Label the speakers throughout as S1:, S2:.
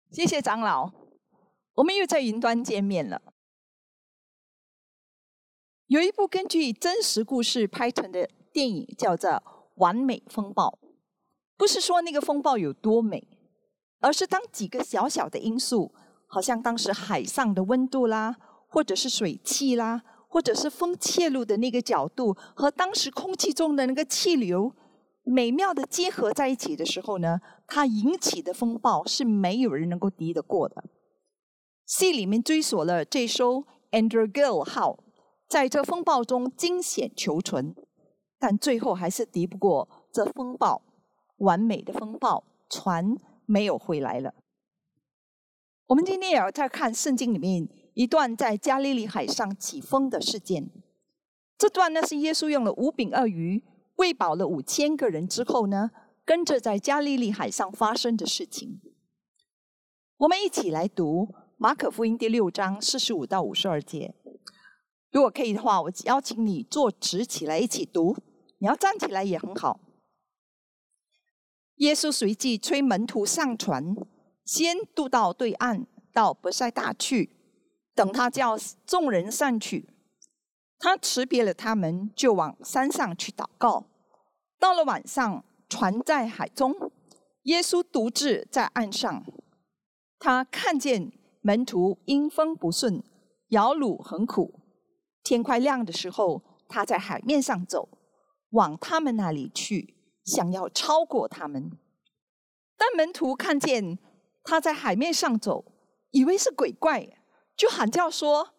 S1: 谢谢长老，我们又在云端见面了。有一部根据真实故事拍成的电影叫做《完美风暴》，不是说那个风暴有多美，而是当几个小小的因素，好像当时海上的温度啦，或者是水汽啦，或者是风切入的那个角度和当时空气中的那个气流美妙的结合在一起的时候呢，它引起的风暴是没有人能够敌得过的。戏里面追索了这艘 Andrew 号在这风暴中惊险求存，但最后还是敌不过这风暴，完美的风暴，船没有回来了。我们今天也要再看圣经里面一段在加利利海上起风的事件。这段呢是耶稣用了5饼2鱼喂饱了5000个人之后呢，跟着在加利利海上发生的事情。我们一起来读马可福音第6章45到52节。如果可以的话，我邀请你坐直起来一起读，你要站起来也很好。耶稣随即催门徒上船，先渡到对岸，到伯赛大去，等他叫众人散去。他辞别了他们，就往山上去祷告。到了晚上，船在海中，耶稣独自在岸上。他看见门徒因风不顺，摇橹很苦。天快亮的时候，他在海面上走，往他们那里去，想要超过他们。但门徒看见他在海面上走，以为是鬼怪，就喊叫说：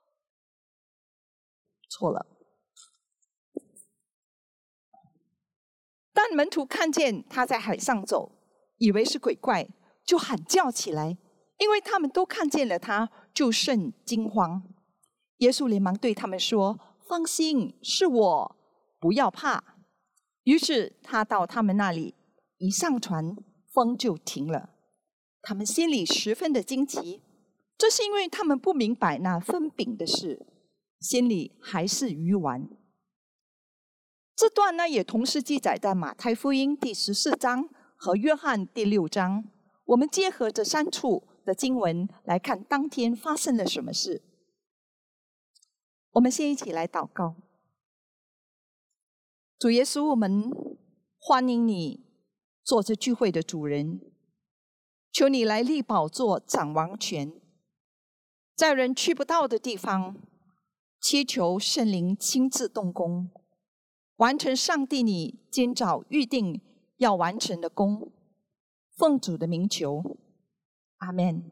S1: 错了。但门徒看见他在海上走，以为是鬼怪，就喊叫起来，因为他们都看见了他，就甚惊慌。耶稣连忙对他们说：放心，是我，不要怕。于是他到他们那里，一上船，风就停了。他们心里十分的惊奇，这是因为他们不明白那分饼的事，心里还是愚顽。这段呢，也同时记载在马太福音第14章和约翰第6章。我们结合这3处的经文来看当天发生了什么事。我们先一起来祷告。主耶稣，我们欢迎你做这聚会的主人，求你来立宝座掌王权，在人去不到的地方，祈求圣灵亲自动工，完成上帝你今早预定要完成的工。奉主的名求，阿们。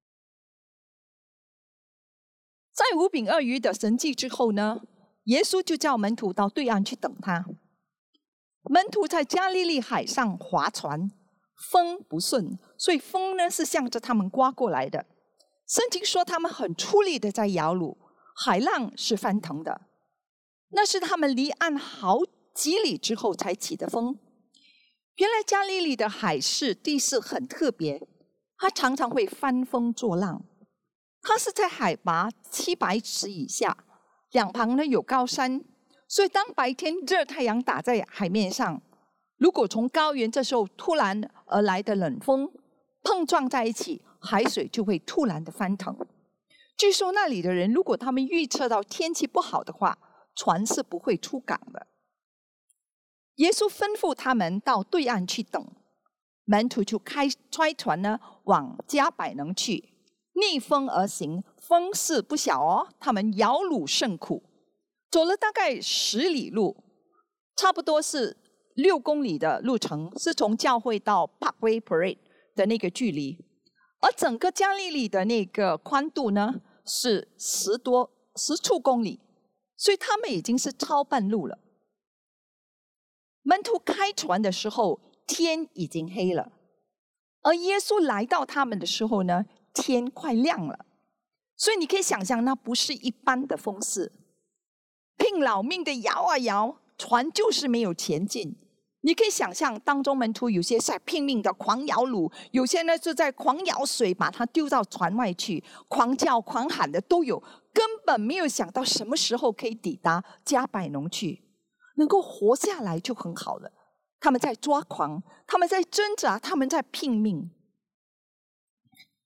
S1: 在5饼2鱼的神迹之后呢，耶稣就叫门徒到对岸去等他。门徒在加利利海上划船，风不顺，所以风呢是向着他们刮过来的。圣经说他们很出力的在摇橹，海浪是翻腾的。那是他们离岸好几里之后才起的风。原来加利利的海势地势很特别，它常常会翻风作浪。它是在海拔700尺以下，两旁呢有高山，所以当白天热太阳打在海面上，如果从高原这时候突然而来的冷风碰撞在一起，海水就会突然的翻腾。据说那里的人，如果他们预测到天气不好的话，船是不会出港的。耶稣吩咐他们到对岸去等，门徒就开船呢往加百农去，逆风而行，风势不小哦，他们摇橹甚苦，走了大概10里路，差不多是6公里的路程，是从教会到 Parkway Parade 的那个距离。而整个加利利的那个宽度呢是10处公里，所以他们已经是超半路了。门徒开船的时候，天已经黑了，而耶稣来到他们的时候呢，天快亮了。所以你可以想象，那不是一般的风势，拼老命的摇啊摇，船就是没有前进。你可以想象当中门徒有些在拼命的狂摇橹，有些呢就在狂舀水把它丢到船外去，狂叫狂喊的都有，根本没有想到什么时候可以抵达加百农去，能够活下来就很好了。他们在抓狂，他们在挣扎，他们在拼命。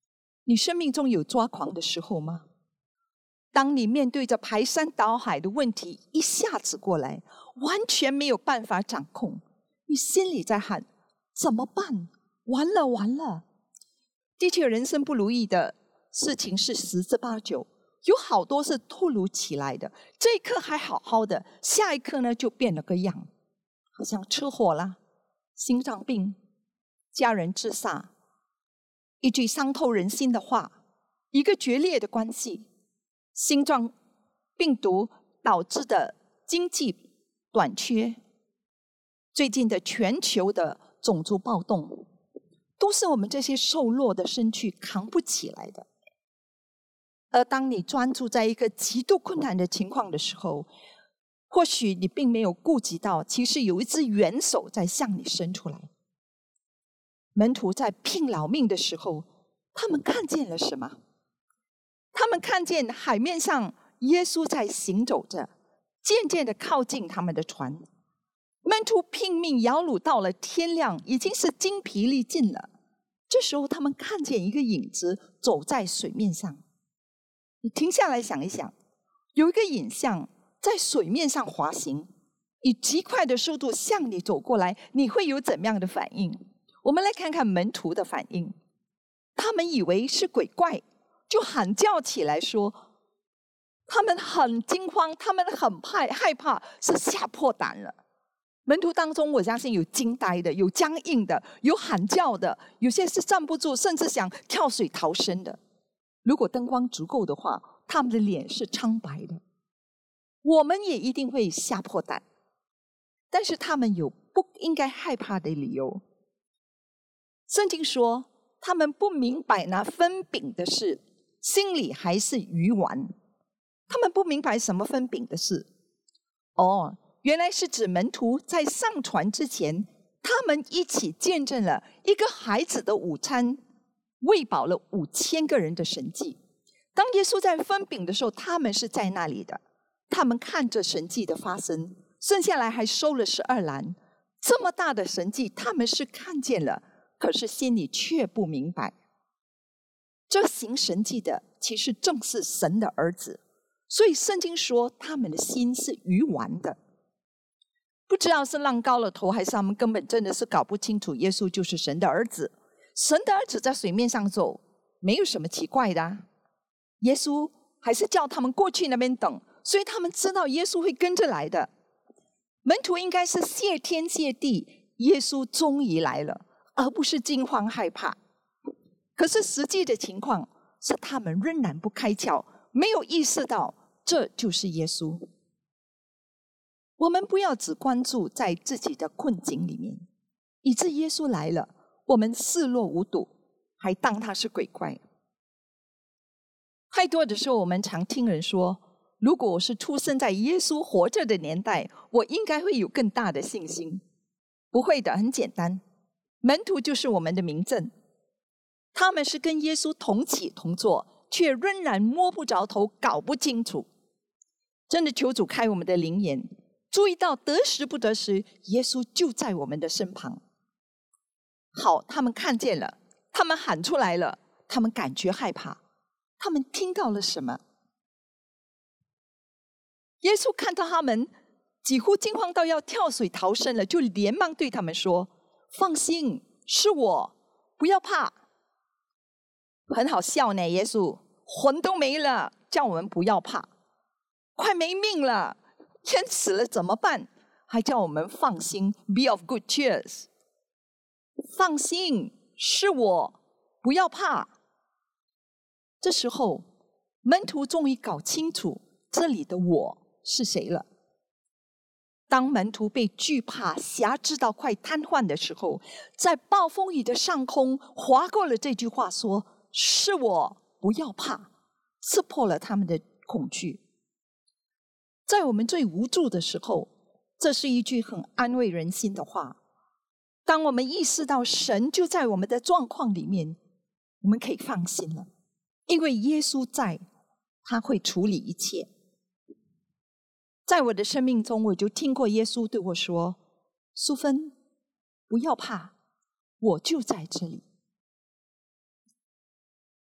S1: 你生命中有抓狂的时候吗？当你面对着排山倒海的问题一下子过来，完全没有办法掌控，你心里在喊怎么办？完了完了！的确，人生不如意的事情是十之八九，有好多是突如其来的。这一刻还好好的，下一刻呢就变了个样，好像车祸啦、心脏病、家人自杀、一句伤透人心的话、一个决裂的关系、新冠病毒导致的经济短缺、最近的全球的种族暴动，都是我们这些瘦弱的身躯扛不起来的。而当你专注在一个极度困难的情况的时候，或许你并没有顾及到，其实有一只援手在向你伸出来。门徒在拼老命的时候，他们看见了什么？他们看见海面上耶稣在行走着，渐渐地靠近他们的船。门徒拼命摇橹到了天亮，已经是精疲力尽了。这时候他们看见一个影子走在水面上。你停下来想一想，有一个影像在水面上滑行，以极快的速度向你走过来，你会有怎么样的反应？我们来看看门徒的反应。他们以为是鬼怪，就喊叫起来说，他们很惊慌，他们很害怕，是吓破胆了。门徒当中，我相信有惊呆的，有僵硬的，有喊叫的，有些是站不住，甚至想跳水逃生的。如果灯光足够的话，他们的脸是苍白的。我们也一定会吓破胆，但是他们有不应该害怕的理由。圣经说，他们不明白那分饼的事，心里还是愚顽。他们不明白什么分饼的事。原来是指门徒在上船之前，他们一起见证了一个孩子的午餐，喂饱了5000个人的神迹。当耶稣在分饼的时候，他们是在那里的，他们看着神迹的发生，剩下来还收了12篮。这么大的神迹，他们是看见了，可是心里却不明白。这行神迹的其实正是神的儿子，所以圣经说他们的心是愚顽的。不知道是浪高了头，还是他们根本真的是搞不清楚耶稣就是神的儿子。神的儿子在水面上走，没有什么奇怪的。耶稣还是叫他们过去那边等，所以他们知道耶稣会跟着来的。门徒应该是谢天谢地，耶稣终于来了，而不是惊慌害怕。可是实际的情况是，他们仍然不开窍，没有意识到这就是耶稣。我们不要只关注在自己的困境里面，以致耶稣来了，我们视若无睹，还当他是鬼怪。太多的时候，我们常听人说，如果我是出生在耶稣活着的年代，我应该会有更大的信心。不会的，很简单，门徒就是我们的明证。他们是跟耶稣同起同坐，却仍然摸不着头，搞不清楚。真的求主开我们的灵眼，注意到得时不得时，耶稣就在我们的身旁。好，他们看见了，他们喊出来了，他们感觉害怕，他们听到了什么？耶稣看到他们几乎惊慌到要跳水逃生了，就连忙对他们说，放心，是我，不要怕。很好笑呢，耶稣魂都没了，叫我们不要怕，快没命了，淹死了怎么办？还叫我们放心 ，be of good cheer。放心，是我，不要怕。这时候，门徒终于搞清楚这里的我是谁了。当门徒被惧怕辖制到快瘫痪的时候，在暴风雨的上空划过了这句话说，是我，不要怕，刺破了他们的恐惧。在我们最无助的时候，这是一句很安慰人心的话。当我们意识到神就在我们的状况里面，我们可以放心了，因为耶稣在，他会处理一切。在我的生命中，我就听过耶稣对我说，淑芬，不要怕，我就在这里。那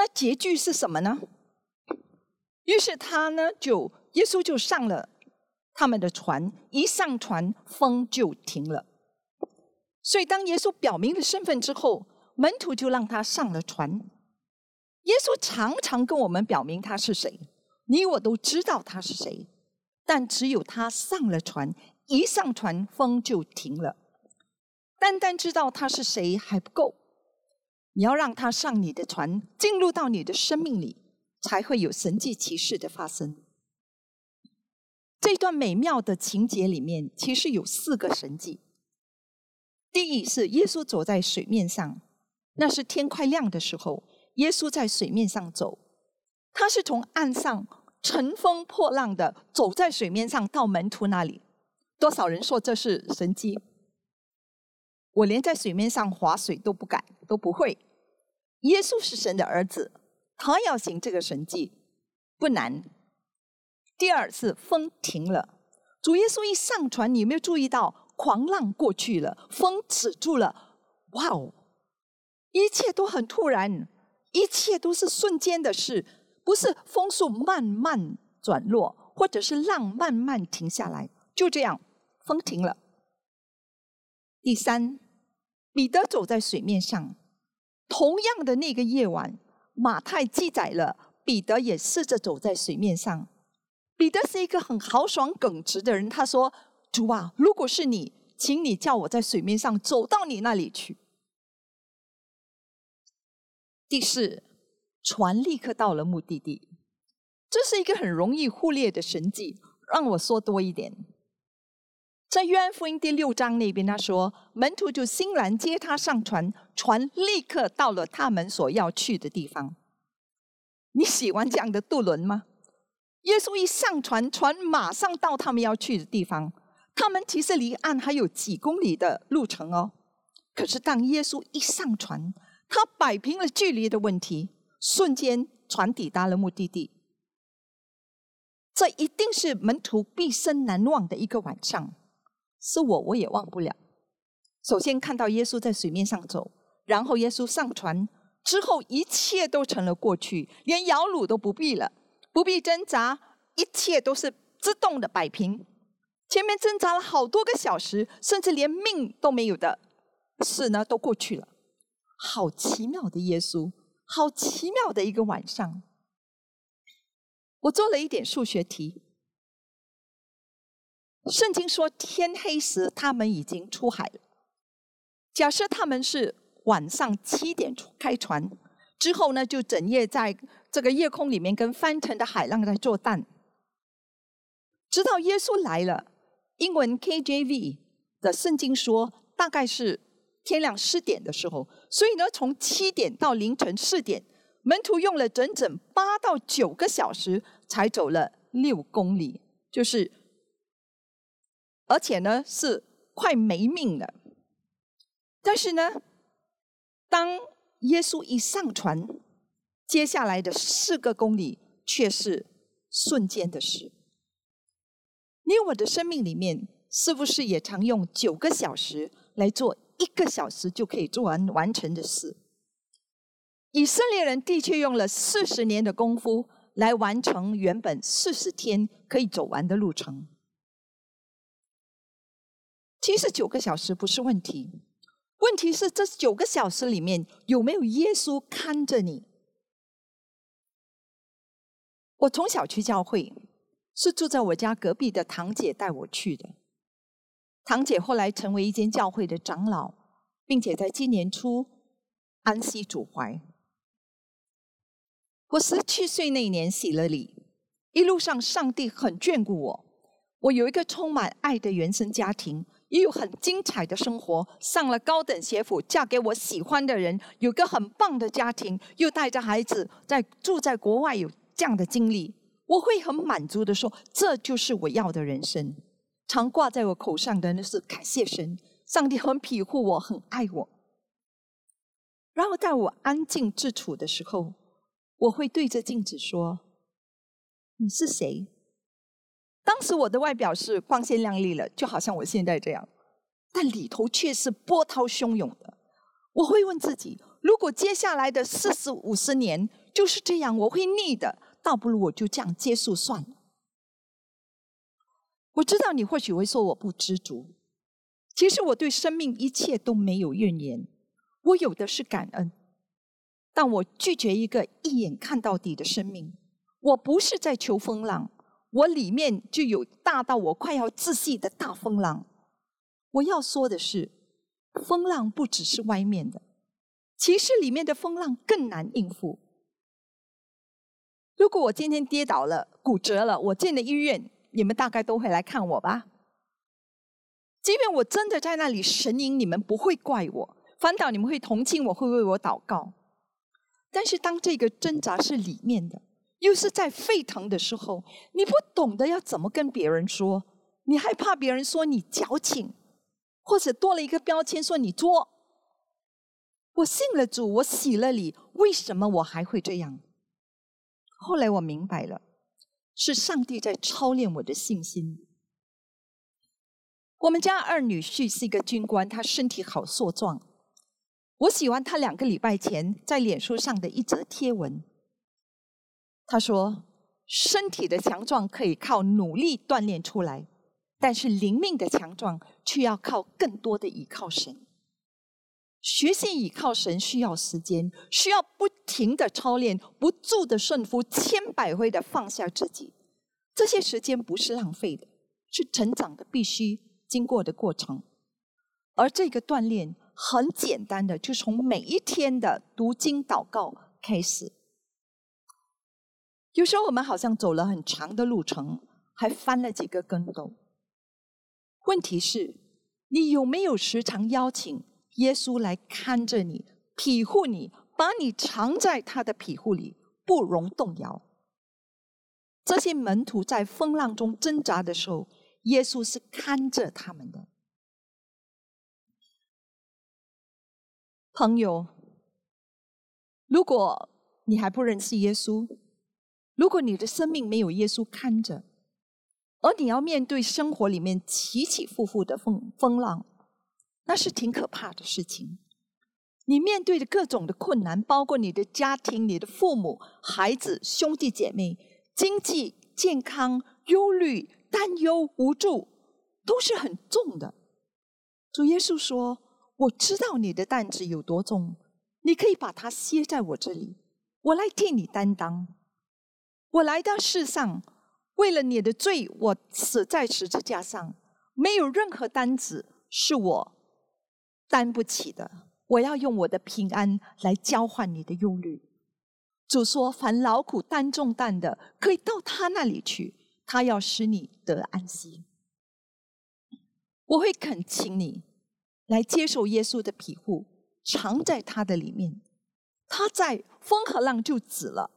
S1: 那结局是什么呢？于是耶稣就上了他们的船，一上船，风就停了。所以当耶稣表明了身份之后，门徒就让他上了船。耶稣常常跟我们表明他是谁，你我都知道他是谁，但只有他上了船，一上船，风就停了。单单知道他是谁还不够，你要让他上你的船，进入到你的生命里，才会有神迹奇事的发生。这段美妙的情节里面，其实有4个神迹。第一是耶稣走在水面上，那是天快亮的时候，耶稣在水面上走，他是从岸上乘风破浪的走在水面上到门徒那里。多少人说这是神迹？我连在水面上划水都不敢，都不会。耶稣是神的儿子，他要行这个神迹不难。第二是风停了，主耶稣一上船，你有没有注意到狂浪过去了，风止住了？哇哦，一切都很突然，一切都是瞬间的事，不是风速慢慢转弱，或者是浪慢慢停下来，就这样风停了。第三，彼得走在水面上，同样的那个夜晚，马太记载了彼得也试着走在水面上。彼得是一个很豪爽耿直的人，他说：主啊，如果是你，请你叫我在水面上走到你那里去。第四，船立刻到了目的地。这是一个很容易忽略的神迹，让我说多一点。在约翰福音第6章那边，他说门徒就欣然接他上船，船立刻到了他们所要去的地方。你喜欢这样的渡轮吗？耶稣一上船，船马上到他们要去的地方。他们其实离岸还有几公里的路程哦。可是当耶稣一上船，他摆平了距离的问题，瞬间船抵达了目的地。这一定是门徒毕生难忘的一个晚上，是我也忘不了。首先看到耶稣在水面上走，然后耶稣上船之后，一切都成了过去，连摇橹都不必了，不必挣扎，一切都是自动的摆平。前面挣扎了好多个小时，甚至连命都没有的事呢，都过去了。好奇妙的耶稣，好奇妙的一个晚上。我做了一点数学题。圣经说天黑时他们已经出海了。假设他们是晚上7点开船，之后呢就整夜在这个夜空里面跟翻腾的海浪在作战，直到耶稣来了。英文 KJV 的圣经说大概是天亮10点的时候，所以呢从7点到凌晨4点，门徒用了整整8到9个小时才走了6公里，而且呢是快没命了。但是呢当耶稣一上船，接下来的4个公里却是瞬间的事。你我的生命里面是不是也常用9个小时来做1个小时就可以做完成的事？以色列人的确用了40年的功夫来完成原本40天可以走完的路程。其实9个小时不是问题，问题是这9个小时里面有没有耶稣看着你？我从小去教会，是住在我家隔壁的堂姐带我去的。堂姐后来成为一间教会的长老，并且在今年初安息主怀。我17岁那年洗了礼，一路上上帝很眷顾我，我有一个充满爱的原生家庭，也有很精彩的生活，上了高等学府，嫁给我喜欢的人，有个很棒的家庭，又带着孩子住在国外，有这样的经历，我会很满足的说，这就是我要的人生。常挂在我口上的那是感谢神，上帝很庇护我，很爱我。然后在我安静自处的时候，我会对着镜子说，你是谁？当时我的外表是光鲜亮丽了，就好像我现在这样，但里头却是波涛汹涌的。我会问自己，如果接下来的40、50年就是这样，我会腻的，倒不如我就这样结束算了。我知道你或许会说我不知足，其实我对生命一切都没有怨言，我有的是感恩。但我拒绝一个一眼看到底的生命。我不是在求风浪，我里面就有大到我快要窒息的大风浪。我要说的是，风浪不只是外面的，其实里面的风浪更难应付。如果我今天跌倒了、骨折了，我进了医院，你们大概都会来看我吧。即便我真的在那里呻吟，你们不会怪我，反倒你们会同情我，会为我祷告。但是当这个挣扎是里面的，又是在沸腾的时候，你不懂得要怎么跟别人说，你害怕别人说你矫情，或者多了一个标签说你作。我信了主，我洗了礼，为什么我还会这样？后来我明白了，是上帝在操练我的信心。我们家二女婿是一个军官，他身体好硕壮。我喜欢他2个礼拜前在脸书上的一则贴文。他说，身体的强壮可以靠努力锻炼出来，但是灵命的强壮却要靠更多的倚靠神。学习倚靠神需要时间，需要不停的操练，不住的顺服，千百回的放下自己。这些时间不是浪费的，是成长的必须经过的过程。而这个锻炼很简单的，就从每一天的读经祷告开始。有时候我们好像走了很长的路程，还翻了几个跟斗。问题是，你有没有时常邀请耶稣来看着你，庇护你，把你藏在他的庇护里，不容动摇？这些门徒在风浪中挣扎的时候，耶稣是看着他们的。朋友，如果你还不认识耶稣，如果你的生命没有耶稣看着，而你要面对生活里面起起伏伏的风浪，那是挺可怕的事情。你面对的各种的困难，包括你的家庭、你的父母、孩子、兄弟姐妹、经济、健康、忧虑、担忧、无助，都是很重的。主耶稣说，我知道你的担子有多重，你可以把它卸在我这里，我来替你担当。我来到世上，为了你的罪，我死在十字架上，没有任何担子是我担不起的。我要用我的平安来交换你的忧虑。主说，凡劳苦担重担的，可以到他那里去，他要使你得安息。我会恳请你来接受耶稣的庇护，藏在他的里面，他在，风和浪就止了。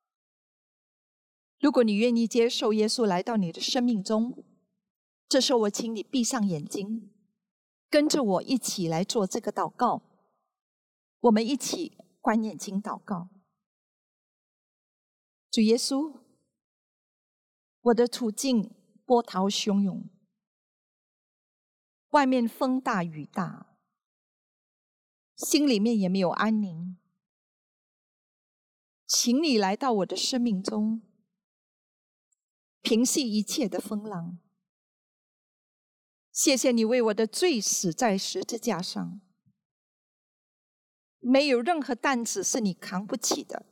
S1: 如果你愿意接受耶稣来到你的生命中，这时候我请你闭上眼睛，跟着我一起来做这个祷告。我们一起关眼睛祷告。主耶稣，我的处境波涛汹涌，外面风大雨大，心里面也没有安宁。请你来到我的生命中，平息一切的风浪。谢谢你为我的罪死在十字架上，没有任何担子是你扛不起的。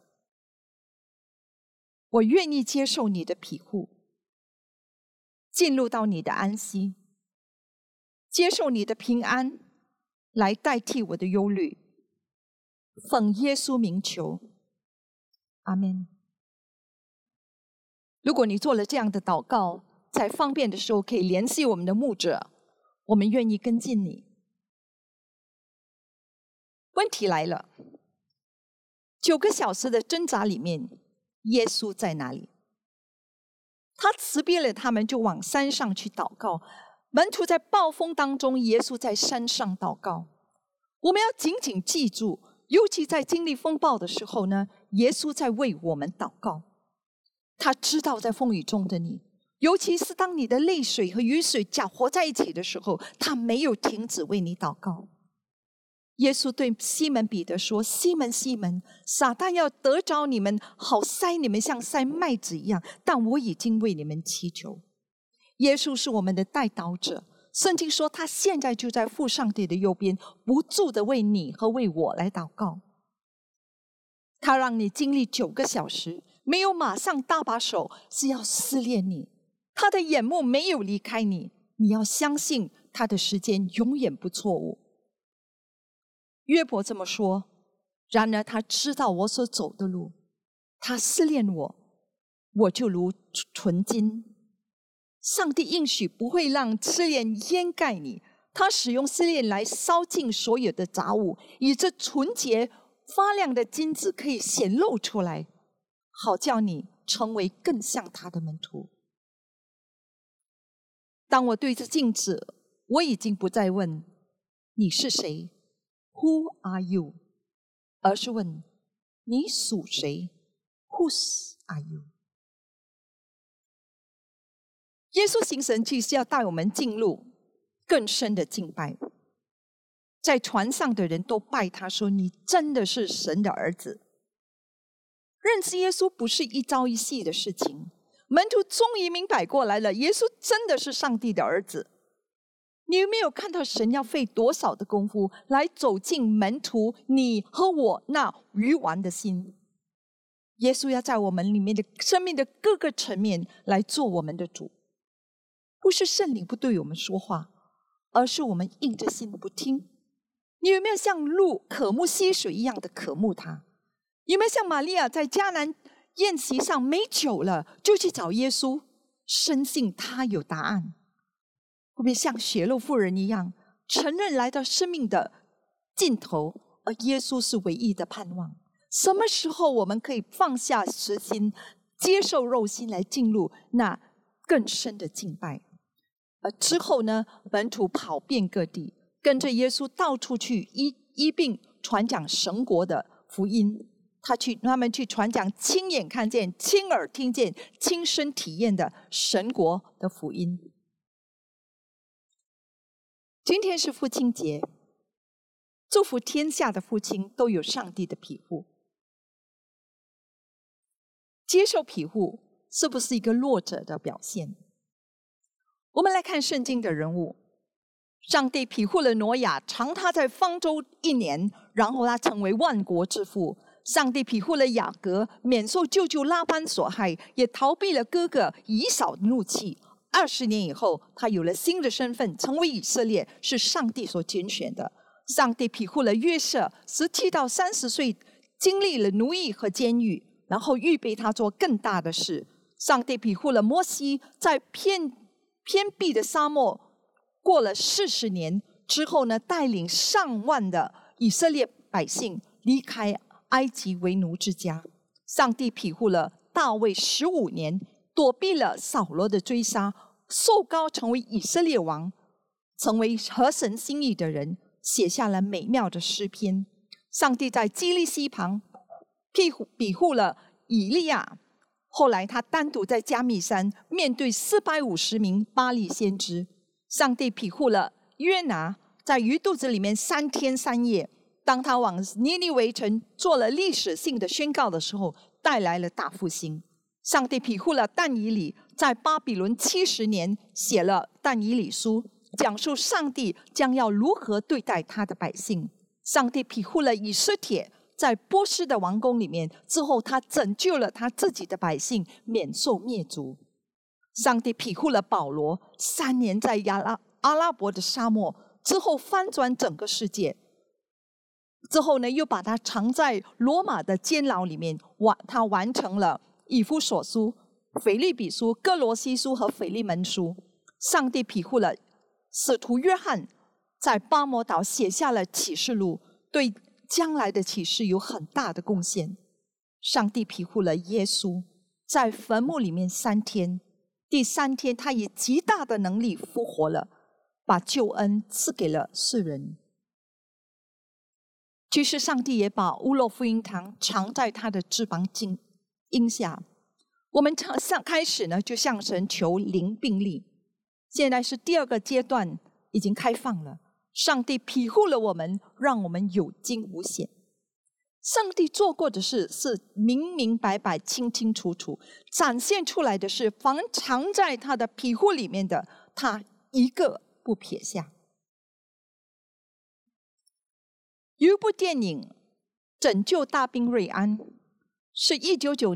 S1: 我愿意接受你的庇护，进入到你的安息，接受你的平安来代替我的忧虑。奉耶稣名求，阿们。如果你做了这样的祷告，在方便的时候可以联系我们的牧者，我们愿意跟进你。问题来了，9个小时的挣扎里面，耶稣在哪里？他辞别了他们，就往山上去祷告。门徒在暴风当中，耶稣在山上祷告。我们要紧紧记住，尤其在经历风暴的时候呢，耶稣在为我们祷告。他知道在风雨中的你，尤其是当你的泪水和雨水搅和在一起的时候，他没有停止为你祷告。 耶稣对西门彼得说：西门，西门，撒旦要得着你们，好筛你们像筛麦子一样，但我已经为你们祈求。耶稣是我们的代祷者，圣经说他现在就在父上帝的右边，不住的为你和为我来祷告。他让你经历9个小时，没有马上搭把手，是要试炼你。他的眼目没有离开你，你要相信他的时间永远不错误。约伯这么说，然而他知道我所走的路，他试炼我，我就如纯金。上帝应许不会让试炼掩盖你，他使用试炼来烧尽所有的杂物，以这纯洁发亮的金子可以显露出来，好叫你成为更像他的门徒。当我对着镜子，我已经不再问你是谁 Who are you？ 而是问你属谁 Whose are you？ 耶稣行神迹是要带我们进入更深的敬拜。在船上的人都拜他，说你真的是神的儿子。认识耶稣不是一朝一夕的事情，门徒终于明白过来了，耶稣真的是上帝的儿子。你有没有看到神要费多少的功夫来走进门徒你和我那愚顽的心？耶稣要在我们里面的生命的各个层面来做我们的主。不是圣灵不对我们说话，而是我们硬着心不听。你有没有像鹿渴慕溪水一样的渴慕他？有没有像玛利亚在迦南宴席上没酒了，就去找耶稣，深信他有答案？会不会像血肉妇人一样，承认来到生命的尽头，而耶稣是唯一的盼望？什么时候我们可以放下实心，接受肉心，来进入那更深的敬拜？而之后呢，门徒跑遍各地，跟着耶稣到处去医病，传讲神国的福音。他们去传讲亲眼看见、亲耳听见、亲身体验的神国的福音。今天是父亲节，祝福天下的父亲都有上帝的庇护。接受庇护是不是一个弱者的表现？我们来看圣经的人物。上帝庇护了挪亚，长他在方舟1年，然后他成为万国之父。上帝庇护了雅各，免受舅舅拉班所害，也逃避了哥哥以扫的怒气。20年以后，他有了新的身份，成为以色列，是上帝所拣选的。上帝庇护了约瑟，17到30岁经历了奴役和监狱，然后预备他做更大的事。上帝庇护了摩西，在偏僻的沙漠过了40年之后呢，带领上万的以色列百姓离开埃及为奴之家。上帝庇护了大卫15年，躲避了扫罗的追杀，受膏成为以色列王，成为合神心意的人，写下了美妙的诗篇。上帝在基利溪旁庇护了以利亚，后来他单独在加密山面对450名巴力先知。上帝庇护了约拿，在鱼肚子里面3天3夜，当他往尼尼微城做了历史性的宣告的时候，带来了大复兴。上帝庇护了但以理，在巴比伦70年写了但以理书，讲述上帝将要如何对待他的百姓。上帝庇护了以斯帖，在波斯的王宫里面，之后他拯救了他自己的百姓免受灭族。上帝庇护了保罗，3年在阿拉伯的沙漠，之后翻转整个世界。之后呢，又把他藏在罗马的监牢里面，他完成了以弗所书、腓立比书、哥罗西书和腓利门书。上帝庇护了使徒约翰，在巴摩岛写下了启示录，对将来的启示有很大的贡献。上帝庇护了耶稣，在坟墓里面3天，第3天他以极大的能力复活了，把救恩赐给了世人。其实上帝也把乌洛福音堂藏在他的翅膀荫下。我们开始呢，就向神求灵并力，现在是第2个阶段已经开放了。 上帝庇护了我们，让我们有惊无险。上帝做过的事是明明白白、清清楚楚，展现出来的是凡藏在他的庇护里面的，他一个不撇下。有一部电影《拯救大兵瑞安》，是1991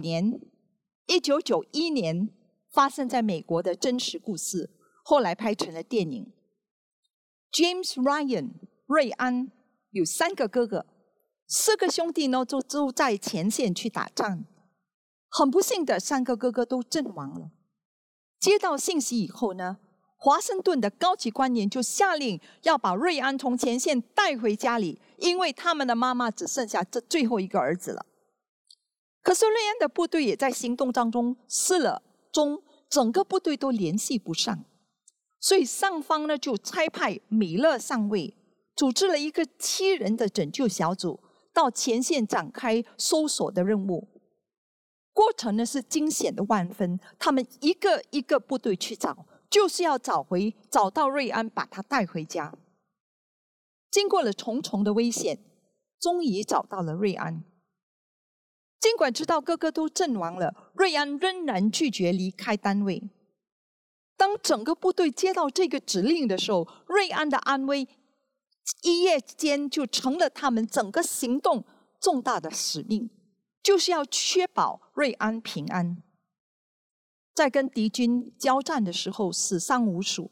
S1: 年发生在美国的真实故事，后来拍成了电影。James Ryan 瑞安有3个哥哥，4个兄弟呢都在前线去打仗。很不幸的，3个哥哥都阵亡了。接到信息以后呢，华盛顿的高级官员就下令要把瑞安从前线带回家里，因为他们的妈妈只剩下这最后一个儿子了。可是瑞安的部队也在行动当中失了踪，整个部队都联系不上。所以上方呢就差派米勒上尉组织了一个7人的拯救小组，到前线展开搜索的任务。过程呢是惊险的万分，他们一个一个部队去找，就是要找到瑞安，把他带回家。经过了重重的危险，终于找到了瑞安。尽管知道哥哥都阵亡了，瑞安仍然拒绝离开单位。当整个部队接到这个指令的时候，瑞安的安危一夜间就成了他们整个行动重大的使命，就是要确保瑞安平安。在跟敌军交战的时候，死伤无数。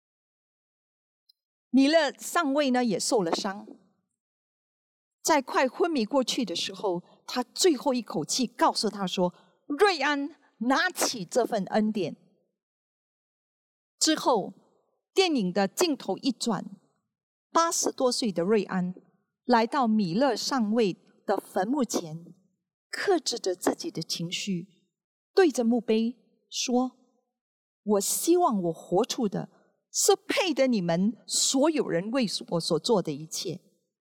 S1: 米勒上尉呢也受了伤，在快昏迷过去的时候，他最后一口气告诉他说：“瑞安，拿起这份恩典。”之后，电影的镜头一转，80多岁的瑞安来到米勒上尉的坟墓前，克制着自己的情绪，对着墓碑说：“我希望我活出的是配得你们所有人为我所做的一切。”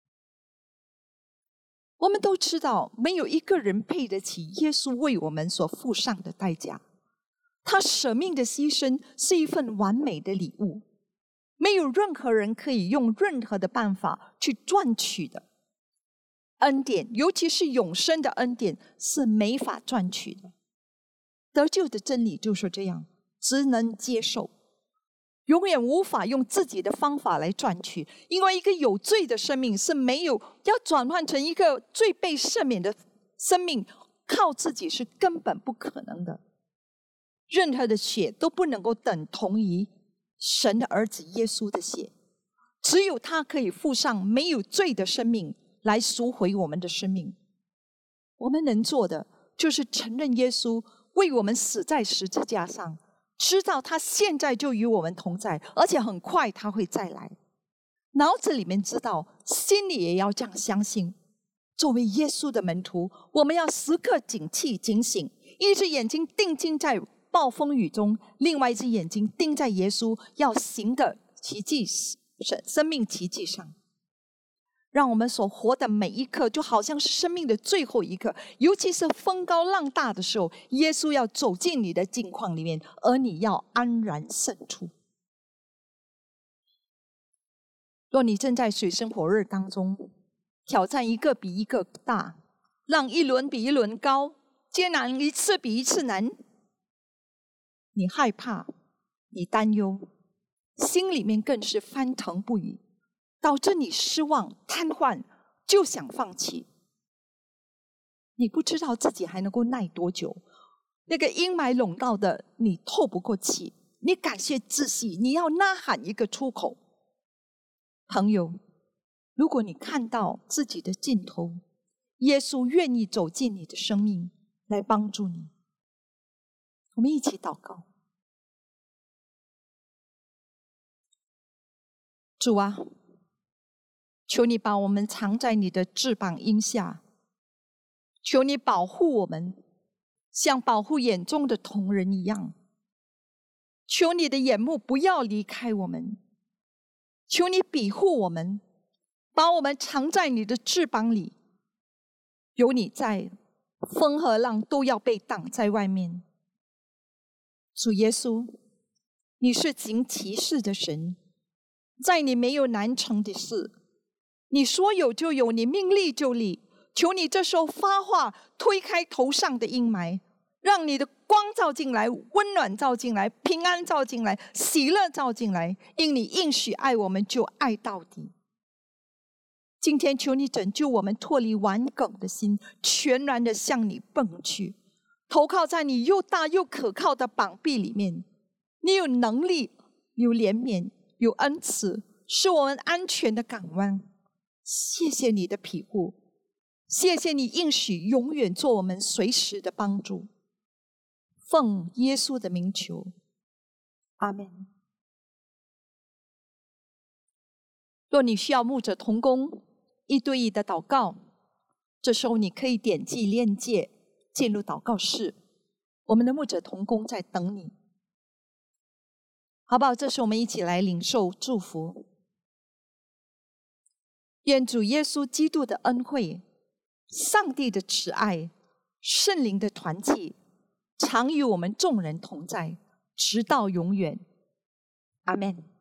S1: 我们都知道，没有一个人配得起耶稣为我们所付上的代价。他舍命的牺牲是一份完美的礼物，没有任何人可以用任何的办法去赚取的。恩典，尤其是永生的恩典，是没法赚取的。得救的真理就是这样，只能接受，永远无法用自己的方法来赚取，因为一个有罪的生命是没有要转换成一个罪被赦免的生命，靠自己是根本不可能的。任何的血都不能够等同于神的儿子耶稣的血，只有他可以付上没有罪的生命来赎回我们的生命。我们能做的就是承认耶稣为我们死在十字架上，知道他现在就与我们同在，而且很快他会再来。脑子里面知道，心里也要这样相信。作为耶稣的门徒，我们要时刻警惕警醒，一只眼睛定睛在暴风雨中，另外一只眼睛盯在耶稣要行的奇迹，生命奇迹上。让我们所活的每一刻就好像是生命的最后一刻，尤其是风高浪大的时候，耶稣要走进你的境况里面，而你要安然胜出。若你正在水深火热当中，挑战一个比一个大，让一轮比一轮高，艰难一次比一次难，你害怕，你担忧，心里面更是翻腾不已，导致你失望、瘫痪，就想放弃。你不知道自己还能够耐多久，那个阴霾笼罩的你透不过气，你感谢窒息，你要呐喊一个出口。朋友，如果你看到自己的尽头，耶稣愿意走进你的生命来帮助你。我们一起祷告。主啊，求你把我们藏在你的翅膀荫下，求你保护我们，像保护眼中的瞳人一样。求你的眼目不要离开我们，求你庇护我们，把我们藏在你的翅膀里。有你在，风和浪都要被挡在外面。主耶稣，你是行奇事的神， 在你没有难成的事，你说有就有，你命立就立。求你这时候发话，推开头上的阴霾，让你的光照进来，温暖照进来，平安照进来，喜乐照进来。因你应许爱我们，就爱到底。今天求你拯救我们，脱离顽梗的心，全然的向你奔去，投靠在你又大又可靠的膀臂里面。你有能力，有怜悯，有恩慈，是我们安全的港湾。谢谢你的庇护，谢谢你应许永远做我们随时的帮助。奉耶稣的名求，阿们。若你需要牧者同工1对1的祷告，这时候你可以点击链接进入祷告室，我们的牧者同工在等你，好不好？这时候我们一起来领受祝福。愿主耶稣基督的恩惠、上帝的慈爱、圣灵的团契，常与我们众人同在，直到永远。阿们。